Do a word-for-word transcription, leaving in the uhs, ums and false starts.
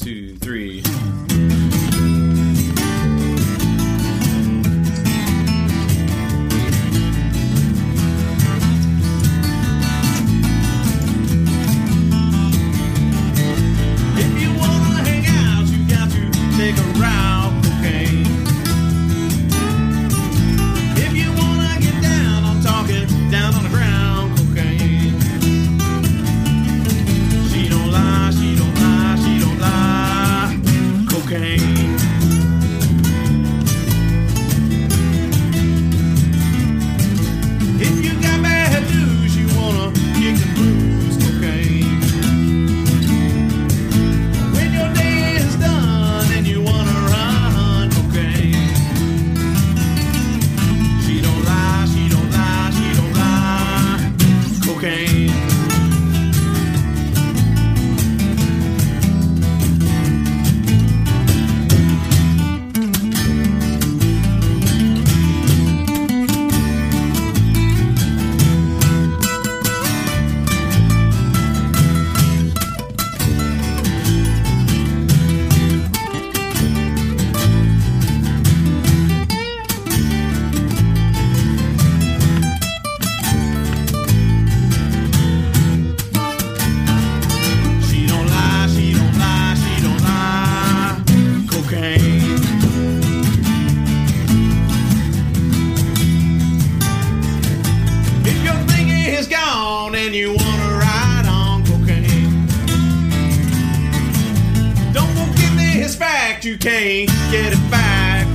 two, three. If you wanna hang out, you got to take a round cocaine. If you wanna get down, I'm talking down on the ground cocaine. She don't lie, she don't lie, she don't lie. Cocaine. If you got bad news, you wanna kick the blues. Cocaine. When your day is done and you wanna run. Cocaine. She don't lie, she don't lie, she don't lie. Cocaine. She don't lie, she don't lie, she don't lie. Cocaine. If your thinking is gone and you wanna ride on cocaine, don't forget this fact, you can't get it back.